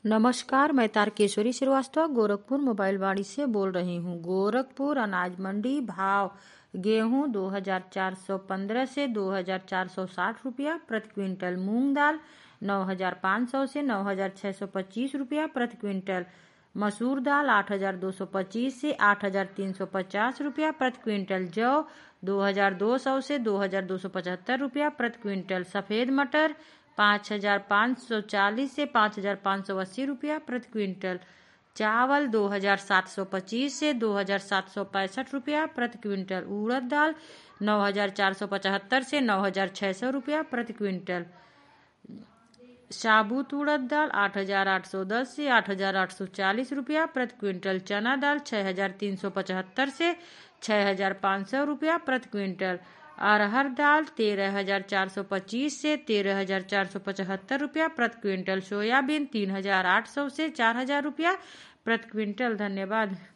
नमस्कार, मैं तारकेश्वरी श्रीवास्तव गोरखपुर मोबाइल वाणी से बोल रही हूँ। गोरखपुर अनाज मंडी भाव गेहूँ 2415 से 2460 रुपया प्रति क्विंटल, मूंग दाल 9500 से 9625 रुपया प्रति क्विंटल, मसूर दाल 8225 से 8350 रुपया प्रति क्विंटल, जौ 2200 से 2275 रुपया प्रति क्विंटल, सफ़ेद मटर 5540 से 5580 रुपया प्रति क्विंटल, चावल 2725 से 2765 रुपया प्रति क्विंटल, उड़द दाल 9475 से 9600 रुपया प्रति क्विंटल, साबुत उड़द दाल 8810 से 8840 रुपया प्रति क्विंटल, चना दाल 6375 से 6500 रुपया प्रति क्विंटल, अरहर दाल 13425 से 13475 रुपया प्रति क्विंटल, सोयाबीन 3800 से 4000 रुपया प्रति क्विंटल। धन्यवाद।